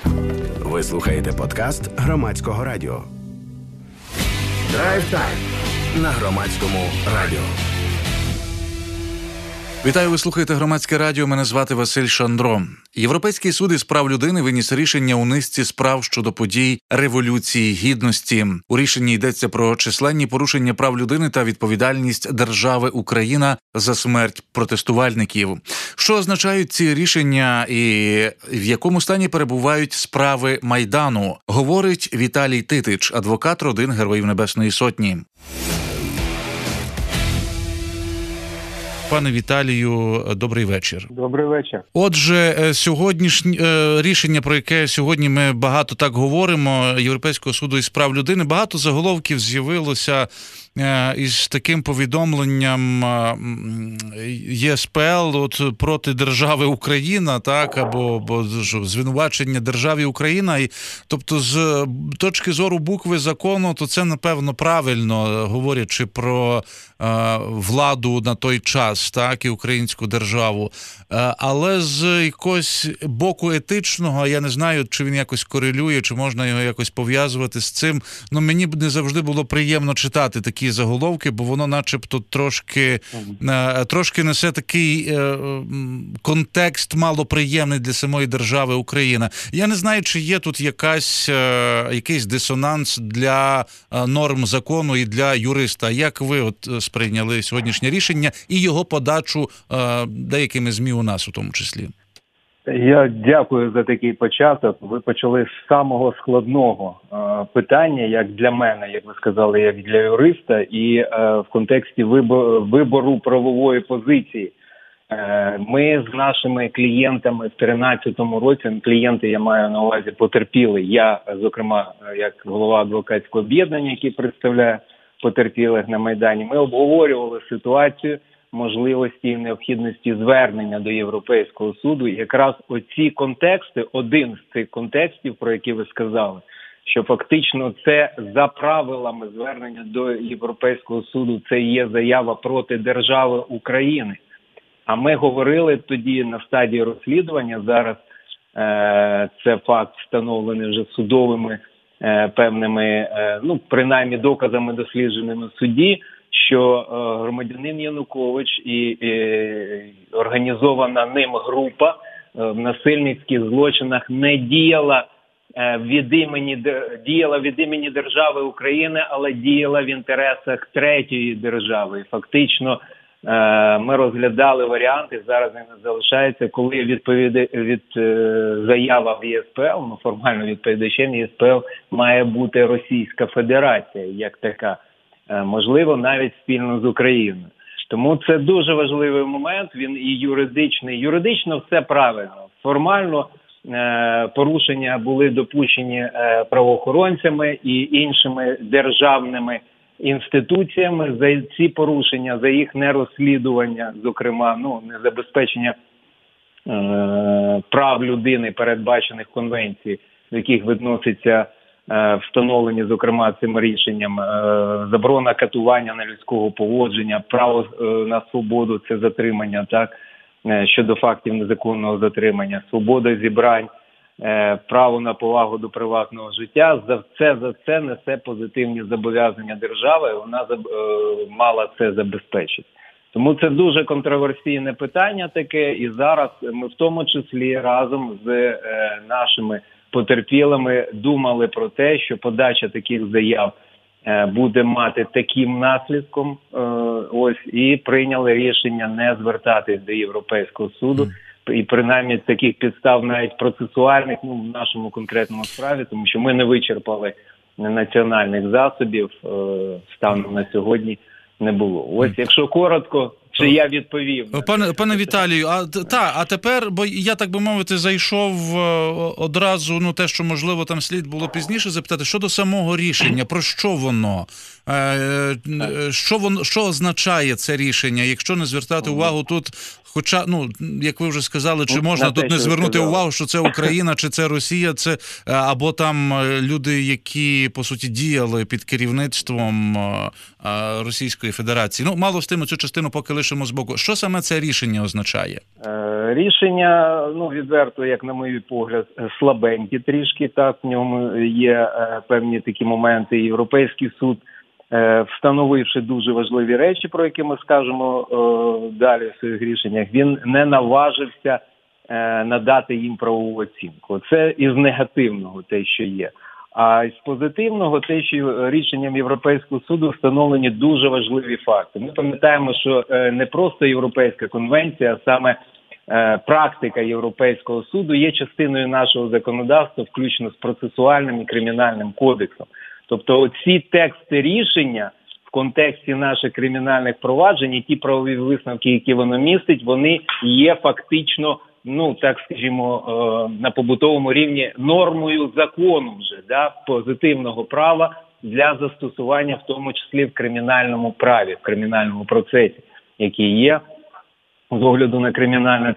Ви слухаєте подкаст Громадського радіо. Драйв Тайм на Громадському радіо. Вітаю, ви слухаєте Громадське радіо, мене звати Василь Шандро. Європейський суд із прав людини виніс рішення у низці справ щодо подій Революції Гідності. У рішенні йдеться про численні порушення прав людини та відповідальність держави Україна за смерть протестувальників. Що означають ці рішення і в якому стані перебувають справи Майдану, говорить Віталій Титич, адвокат родин Героїв Небесної Сотні. Пане Віталію, добрий вечір. Добрий вечір. Отже, сьогоднішнє рішення, про яке сьогодні ми багато так говоримо, Європейського суду із прав людини, багато заголовків з'явилося із таким повідомленням ЄСПЛ проти держави Україна, так, або звинувачення державі Україна. І, тобто, з точки зору букви закону, то це, напевно, правильно, говорячи про владу на той час, так, і українську державу. Але з якогось боку етичного, я не знаю, чи він якось корелює, чи можна його якось пов'язувати з цим. Ну, мені б не завжди було приємно читати такі заголовки, бо воно начебто трошки несе такий контекст малоприємний для самої держави Україна. Я не знаю, чи є тут якийсь дисонанс для норм закону і для юриста. Як ви сприйняли сьогоднішнє рішення і його подачу деякими ЗМІ у нас у тому числі? Я дякую за такий початок. Ви почали з самого складного питання, як для мене, як ви сказали, як для юриста, і в контексті вибору правової позиції. Ми з нашими клієнтами в 2013 році, клієнти, я маю на увазі, потерпіли. Я, зокрема, як голова адвокатського об'єднання, який представляє потерпілих на Майдані, ми обговорювали ситуацію можливості і необхідності звернення до Європейського суду. І якраз оці контексти, один з цих контекстів, про які ви сказали, що фактично це за правилами звернення до Європейського суду, це є заява проти держави України. А ми говорили тоді на стадії розслідування, зараз це факт встановлений вже судовими певними, принаймні доказами, дослідженими в суді, що громадянин Янукович і організована ним група в насильницьких злочинах не діяла від імені держави України, але діяла в інтересах третьої держави. І фактично ми розглядали варіанти, зараз він залишається, коли заява в ЄСПЛ, формально відповідачем ЄСПЛ має бути Російська Федерація, як така. Можливо, навіть спільно з Україною. Тому це дуже важливий момент, він і юридичний. Юридично все правильно. Формально порушення були допущені правоохоронцями і іншими державними інституціями. За ці порушення, за їх нерозслідування, зокрема, незабезпечення прав людини, передбачених конвенцією, до яких відноситься встановлені, зокрема, цим рішенням заборона катування нелюдського поводження, право на свободу – це затримання, так, щодо фактів незаконного затримання, свобода зібрань, право на повагу до приватного життя. За це несе позитивні зобов'язання держави, і вона мала це забезпечити. Тому це дуже контроверсійне питання таке, і зараз ми в тому числі разом з нашими потерпілими думали про те, що подача таких заяв буде мати таким наслідком, і прийняли рішення не звертатись до Європейського суду, і принаймні таких підстав навіть процесуальних, в нашому конкретному справі, тому що ми не вичерпали національних засобів, станом на сьогодні не було. Якщо коротко, чи я відповів? Пане Віталію, а тепер, бо я, так би мовити, зайшов одразу, те, що, можливо, там слід було пізніше запитати, щодо самого рішення, про що воно? Що означає це рішення? Якщо не звертати увагу, тут Хоча, як ви вже сказали, чи можна тут не звернути увагу, що це Україна, чи це Росія, це або там люди, які, по суті, діяли під керівництвом Російської Федерації. Мало з тим, цю частину поки лишимо збоку. Що саме це рішення означає? Рішення, відверто, як на мій погляд, слабенькі трішки, так, в ньому є певні такі моменти. Європейський суд, встановивши дуже важливі речі, про які ми скажемо далі в своїх рішеннях, він не наважився надати їм правову оцінку. Це із негативного те, що є. А з позитивного те, що рішенням Європейського суду встановлені дуже важливі факти. Ми пам'ятаємо, що не просто Європейська конвенція, а саме практика Європейського суду є частиною нашого законодавства, включно з процесуальним і кримінальним кодексом. Тобто оці тексти рішення в контексті наших кримінальних проваджень, і ті правові висновки, які воно містить, вони є фактично, так скажімо, на побутовому рівні нормою закону вже, позитивного права для застосування, в тому числі в кримінальному праві, в кримінальному процесі, який є з огляду на кримінальне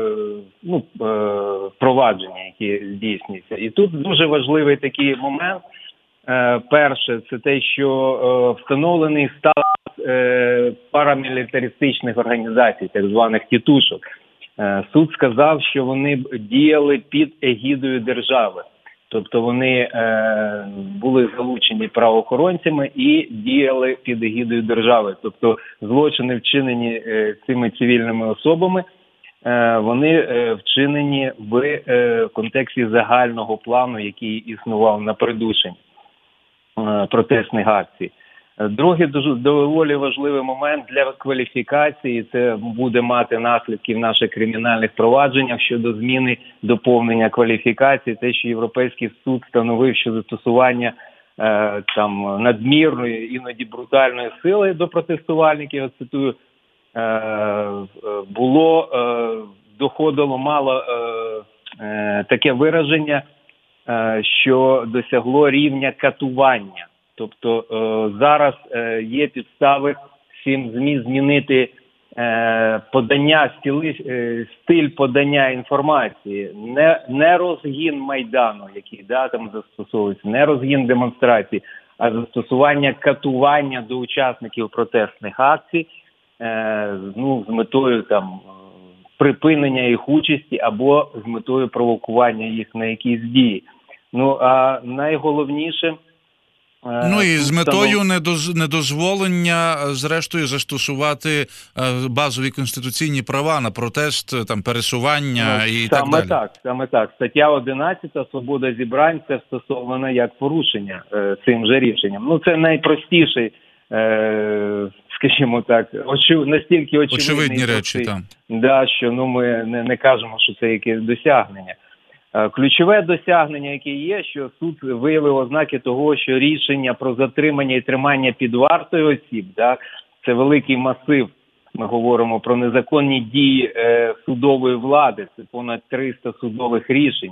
провадження, які здійснюються. І тут дуже важливий такий момент. Перше, це те, що встановлений статус парамілітаристичних організацій, так званих тітушок. Суд сказав, що вони діяли під егідою держави. Тобто вони були залучені правоохоронцями і діяли під егідою держави. Тобто злочини, вчинені цими цивільними особами, вони вчинені в контексті загального плану, який існував на придушенні протестних акцій. Другий доволі важливий момент для кваліфікації, це буде мати наслідки в наших кримінальних провадженнях щодо зміни доповнення кваліфікації, те, що Європейський суд встановив, що застосування надмірної, іноді брутальної сили до протестувальників, я цитую, доходило мало таке вираження, що досягло рівня катування. Тобто зараз є підстави всім ЗМІ змінити стиль подання інформації. Не розгін Майдану, який там застосовується, не розгін демонстрацій, а застосування катування до учасників протестних акцій з метою припинення їх участі або з метою провокування їх на якісь дії. А найголовніше... і з метою недозволення, зрештою, застосувати базові конституційні права на протест, пересування і так далі. Саме так. Стаття 11 «Свобода зібрань» – це стосовано як порушення цим же рішенням. Це найпростіший, скажімо так, настільки очевидні речі, що ми не кажемо, що це якесь досягнення. Ключове досягнення, яке є, що суд виявив ознаки того, що рішення про затримання і тримання під вартою осіб, це великий масив, ми говоримо про незаконні дії судової влади, це понад 300 судових рішень,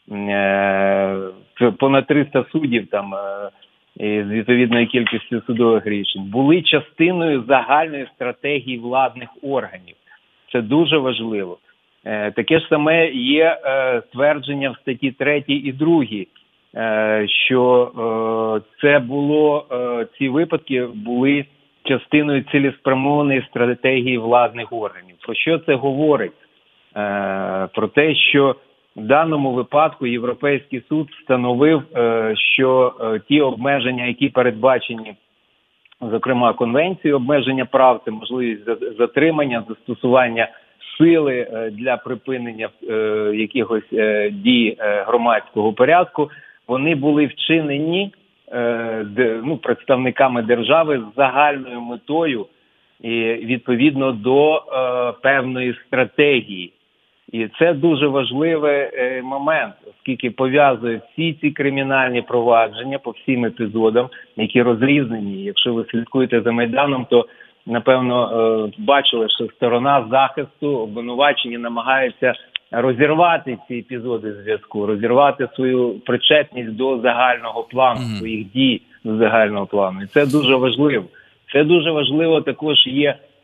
понад 300 суддів з відповідною кількістю судових рішень, були частиною загальної стратегії владних органів. Це дуже важливо. Таке ж саме є твердження в статті 3 і 2, що ці випадки були частиною цілеспрямованої стратегії владних органів. Про що це говорить? Про те, що в даному випадку Європейський суд встановив, що ті обмеження, які передбачені, зокрема Конвенцією обмеження прав, це можливість затримання, застосування сили для припинення якихось дій громадського порядку, вони були вчинені представниками держави з загальною метою і відповідно до певної стратегії. І це дуже важливий момент, оскільки пов'язує всі ці кримінальні провадження по всім епізодам, які розрізнені. Якщо ви слідкуєте за Майданом, то напевно бачили, що сторона захисту, обвинувачені, намагаються розірвати ці епізоди зв'язку, розірвати свою причетність до загального плану, своїх дій до загального плану. І це дуже важливо. Це дуже важливо також є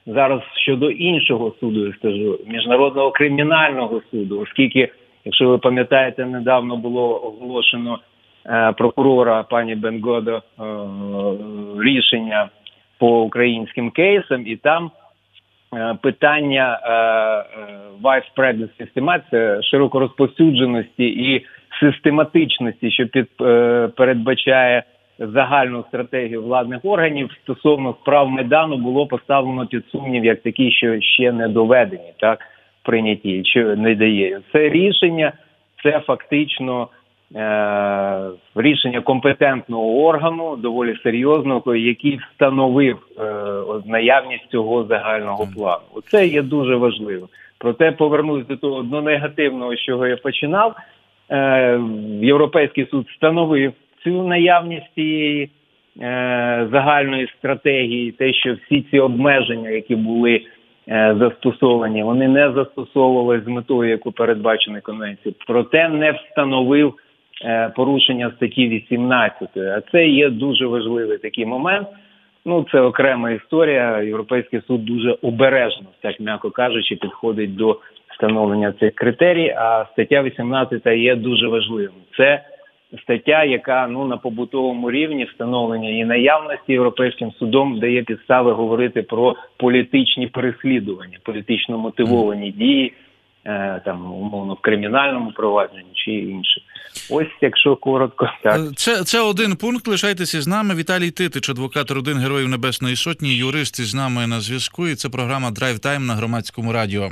зараз щодо іншого суду, я скажу, Міжнародного кримінального суду, оскільки, якщо ви пам'ятаєте, недавно було оголошено прокурора пані Бенгодо рішення по українським кейсам, і там питання widespread систематики, широко розповсюдженості і систематичності, що передбачає загальну стратегію владних органів стосовно справ Майдану, було поставлено під сумнів як такі, що ще не доведені, так, прийняті, що не дає. Це рішення, це фактично рішення компетентного органу, доволі серйозного, який встановив наявність цього загального плану. Це є дуже важливо. Проте повернусь до того до негативного, з чого я починав. Європейський суд встановив цю наявність цієї загальної стратегії, те, що всі ці обмеження, які були застосовані, вони не застосовувалися з метою, яку передбачено Конвенцією. Проте не встановив порушення статті 18. А це є дуже важливий такий момент. Це окрема історія. Європейський суд дуже обережно, так м'яко кажучи, підходить до встановлення цих критерій, а стаття 18 є дуже важливою. Це стаття, яка на побутовому рівні встановлення і наявності Європейським судом дає підстави говорити про політичні переслідування, політично мотивовані дії, умовно, в кримінальному провадженні чи інше. Ось, якщо коротко, так. Це один пункт. Лишайтеся з нами. Віталій Титич, адвокат родин Героїв Небесної Сотні, юрист із нами на зв'язку. І це програма Drive Time на Громадському радіо.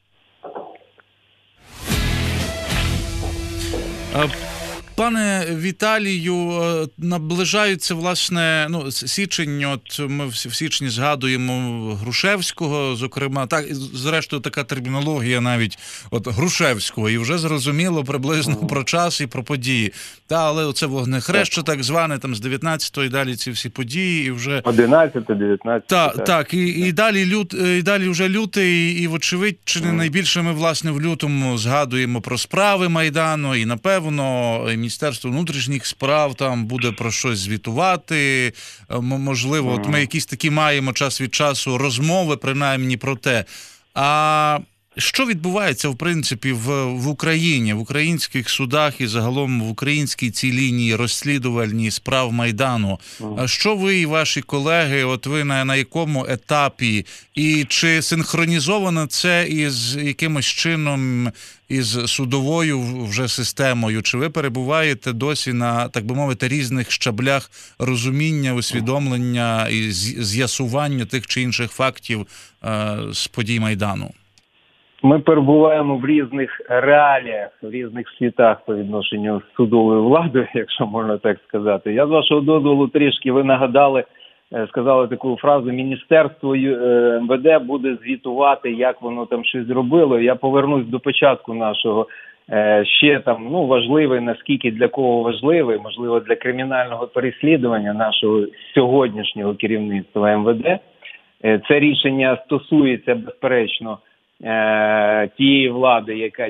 Пане Віталію, наближаються, власне, січень, ми в січні згадуємо Грушевського, зокрема, так, зрештою, така термінологія навіть, Грушевського, і вже зрозуміло приблизно про час і про події. Але оце вогнехреща, так зване, там з 19-го і далі ці всі події, і вже... 11-го, 19-го. Так, і далі вже лютий, і вочевидь, чи не найбільше ми, власне, в лютому згадуємо про справи Майдану, і, напевно, Міністерство внутрішніх справ там буде про щось звітувати. Можливо, ми якісь такі маємо час від часу розмови, принаймні, про те. А що відбувається, в принципі, в Україні, в українських судах і загалом в українській цій лінії розслідувальній справ Майдану? Що ви і ваші колеги, ви на якому етапі? І чи синхронізовано це із якимось чином із судовою вже системою? Чи ви перебуваєте досі на, так би мовити, різних щаблях розуміння, усвідомлення і з'ясування тих чи інших фактів з подій Майдану? Ми перебуваємо в різних реаліях, в різних світах по відношенню з судовою владою, якщо можна так сказати. Я з вашого дозволу трішки, ви нагадали, сказали таку фразу: Міністерство МВД буде звітувати, як воно там щось зробило. Я повернусь до початку нашого, ще там, важливий, наскільки для кого важливий, можливо, для кримінального переслідування нашого сьогоднішнього керівництва МВД. Це рішення стосується, безперечно, тієї влади, яка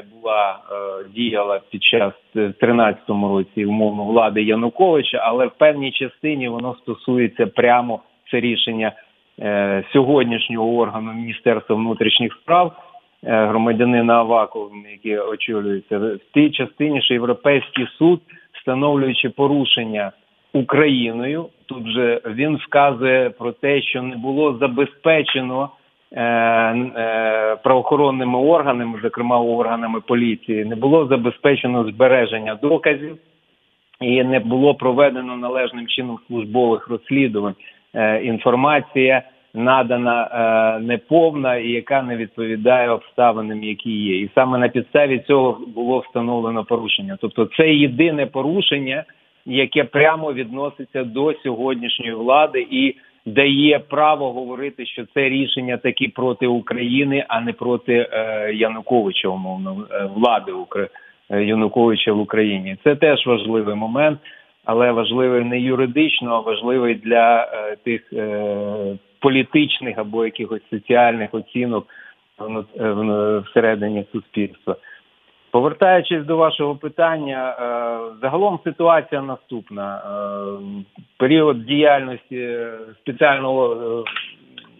діяла під час в 13-му році, умовно, влади Януковича, але в певній частині воно стосується прямо, це рішення сьогоднішнього органу Міністерства внутрішніх справ, громадянина Авакова, який очолюється, в тій частині, що Європейський суд, встановлюючи порушення Україною, тут же він вказує про те, що не було забезпечено правоохоронними органами, зокрема органами поліції, не було забезпечено збереження доказів і не було проведено належним чином службових розслідувань. Інформація надана неповна і яка не відповідає обставинам, які є. І саме на підставі цього було встановлено порушення. Тобто це єдине порушення, яке прямо відноситься до сьогоднішньої влади і дає право говорити, що це рішення таки проти України, а не проти Януковича, умовно, влади Януковича в Україні. Це теж важливий момент, але важливий не юридично, а важливий для тих політичних або якихось соціальних оцінок всередині суспільства. Повертаючись до вашого питання, загалом ситуація наступна. Період діяльності спеціального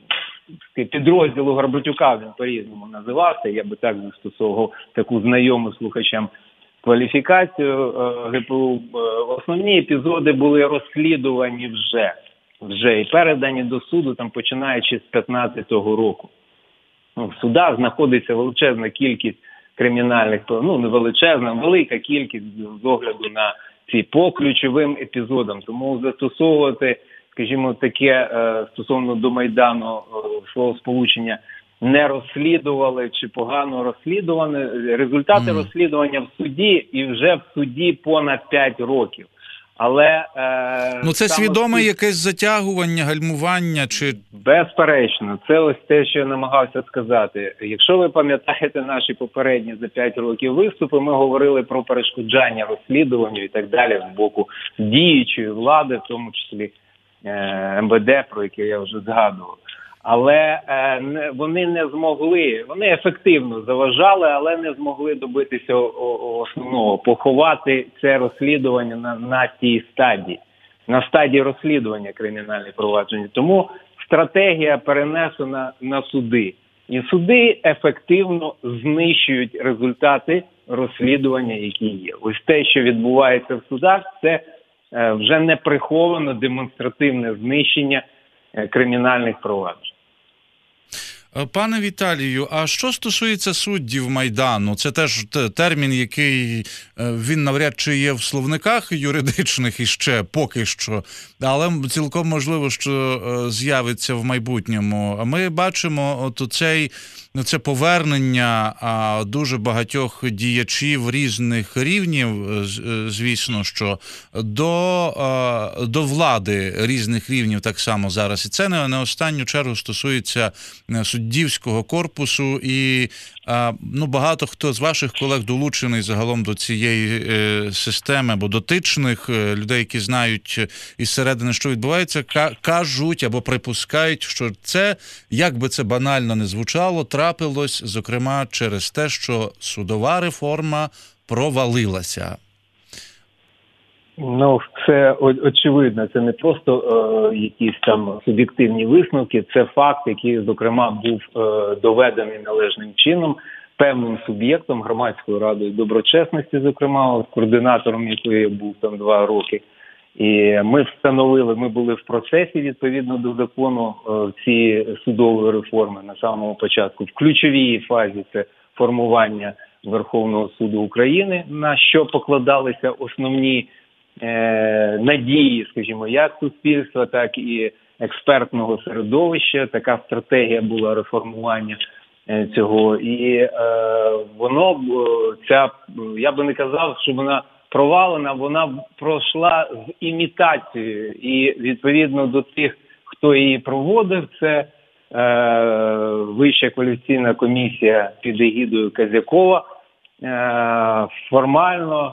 підрозділу Горбатюка, він по-різному називався, я би так застосовував таку знайому слухачам кваліфікацію ГПУ. Основні епізоди були розслідувані вже і передані до суду, там починаючи з 15-го року. В судах знаходиться величезна кількість кримінальних, не величезна, велика кількість з огляду на ці по ключовим епізодам. Тому застосовувати, скажімо, таке стосовно до Майдану словосполучення не розслідували чи погано розслідували. Результати розслідування в суді і вже в суді понад 5 років. Але це свідоме якесь затягування, гальмування чи... Безперечно. Це ось те, що я намагався сказати. Якщо ви пам'ятаєте наші попередні за 5 років виступи, ми говорили про перешкоджання розслідуванню і так далі з боку діючої влади, в тому числі МВД, про яке я вже згадував. Але вони не змогли, вони ефективно заважали, але не змогли добитися основного, поховати це розслідування на тій стадії, на стадії розслідування кримінальних проваджень. Тому стратегія перенесена на суди. І суди ефективно знищують результати розслідування, які є. Ось те, що відбувається в судах, це вже не приховано демонстративне знищення кримінальних проваджень. Пане Віталію, а що стосується суддів Майдану? Це теж термін, який він навряд чи є в словниках юридичних іще поки що, але цілком можливо, що з'явиться в майбутньому. А ми бачимо це повернення дуже багатьох діячів різних рівнів, звісно, що до влади різних рівнів так само зараз. І це не останню чергу стосується суддівського корпусу, і багато хто з ваших колег долучений загалом до цієї системи, або дотичних людей, які знають із середини, що відбувається, кажуть або припускають, що це, як би це банально не звучало, трапилось, зокрема, через те, що судова реформа провалилася. Це очевидно, це не просто якісь там суб'єктивні висновки, це факт, який, зокрема, був доведений належним чином певним суб'єктом, Громадською радою доброчесності, зокрема, координатором якої я був там 2 роки. І ми були в процесі, відповідно до закону, цієї судової реформи на самому початку. В ключовій фазі це формування Верховного суду України, на що покладалися основні надії, скажімо, як суспільства, так і експертного середовища. Така стратегія була реформування цього. І я би не казав, що вона провалена, вона пройшла з імітацією. І відповідно до тих, хто її проводив, це Вища кваліфікаційна комісія під егідою Козякова, формально,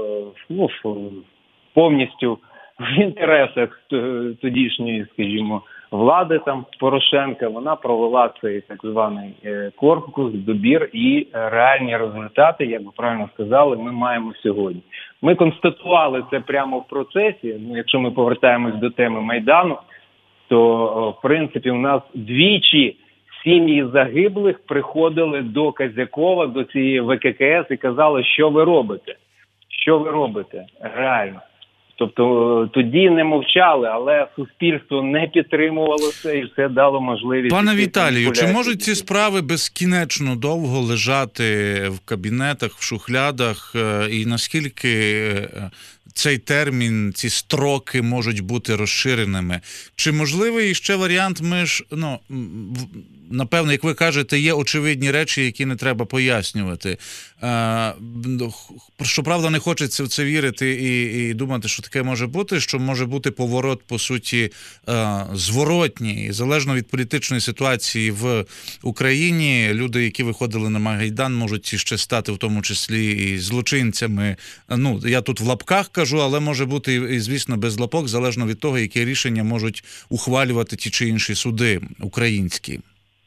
повністю в інтересах тодішньої, скажімо, влади там Порошенка, вона провела цей так званий корпус, добір, і реальні результати, як ви правильно сказали, ми маємо сьогодні. Ми констатували це прямо в процесі. Якщо ми повертаємось до теми Майдану, то в принципі у нас двічі сім'ї загиблих приходили до Козякова, до цієї ВККС і казали, що ви робите? Що ви робите? Реально. Тобто тоді не мовчали, але суспільство не підтримувало це, і це дало можливість... Пане Віталію, чи можуть ці справи безкінечно довго лежати в кабінетах, в шухлядах, і наскільки цей термін, ці строки можуть бути розширеними? Чи можливий ще варіант, напевно, як ви кажете, є очевидні речі, які не треба пояснювати. Щоправда, не хочеться в це вірити і думати, що таке може бути, що може бути поворот, по суті, зворотній. Залежно від політичної ситуації в Україні, люди, які виходили на Майдан, можуть ще стати, в тому числі, і злочинцями. Я тут в лапках кажу, але може бути, і, звісно, без лапок, залежно від того, які рішення можуть ухвалювати ті чи інші суди українські.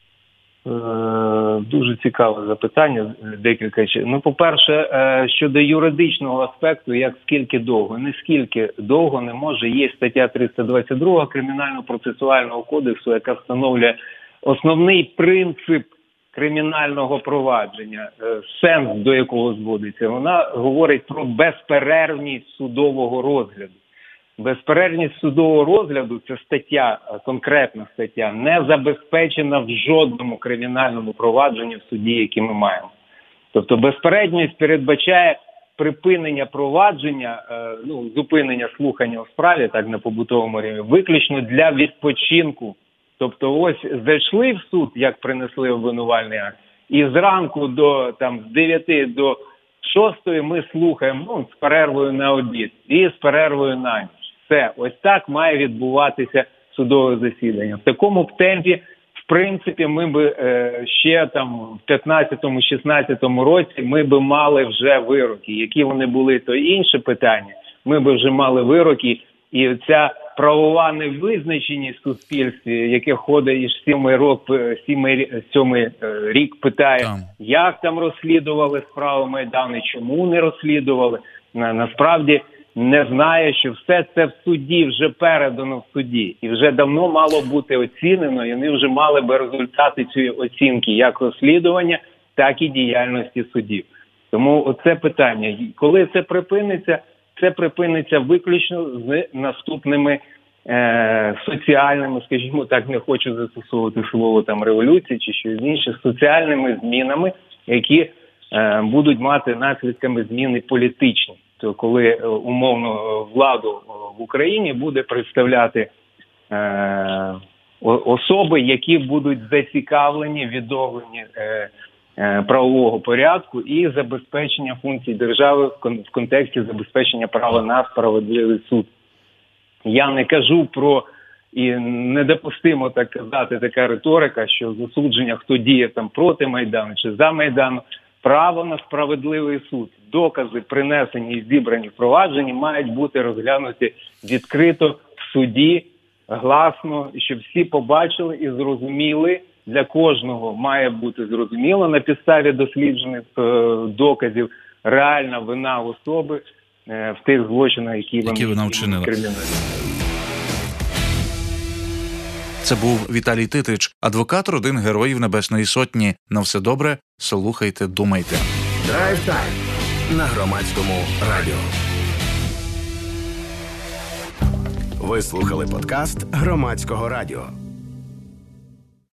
Дуже цікаве запитання, декілька. По-перше, щодо юридичного аспекту, як скільки довго? Не скільки довго не може. Є стаття 322 Кримінально-процесуального кодексу, яка встановлює основний принцип кримінального провадження, сенс до якого зводиться, вона говорить про безперервність судового розгляду. Безперервність судового розгляду – це стаття, конкретна стаття, не забезпечена в жодному кримінальному провадженні в суді, яке ми маємо. Тобто безперервність передбачає припинення провадження, зупинення слухання у справі, так на побутовому рівні, виключно для відпочинку. Тобто ось зайшли в суд, як принесли обвинувальний акт, і зранку з 9 до 6 ми слухаємо з перервою на обід і з перервою на ніч. Все, ось так має відбуватися судове засідання. В такому б темпі, в принципі, ми б ще в 15-16 році ми б мали вже вироки. Які вони були, то інше питання. Ми б вже мали вироки, і ця правова невизначеність в суспільстві, яке ходить із 7 рік питає, як там розслідували справу Майдану, чому не розслідували, насправді не знає, що все це в суді вже передано в суді. І вже давно мало бути оцінено, і вони вже мали би результати цієї оцінки як розслідування, так і діяльності судів. Тому оце питання. Коли це припиниться? Це припиниться виключно з наступними соціальними, скажімо так, не хочу застосовувати слово революції чи щось інше, соціальними змінами, які будуть мати наслідками зміни політичні. То коли умовно владу в Україні буде представляти особи, які будуть зацікавлені, відновлені правового порядку і забезпечення функцій держави в контексті забезпечення права на справедливий суд. Я не кажу про, і недопустимо так казати, така риторика, що засудження, хто діє проти Майдану чи за Майдану, право на справедливий суд, докази, принесені і зібрані в провадженні, мають бути розглянуті відкрито в суді, гласно, щоб всі побачили і зрозуміли. Для кожного має бути зрозуміло на підставі досліджених доказів реальна вина особи в тих злочинах, які вона вчинила. Це був Віталій Титич, адвокат родин Героїв Небесної Сотні. На все добре, слухайте, думайте. Драйв Тайм на Громадському радіо. Ви слухали подкаст Громадського радіо.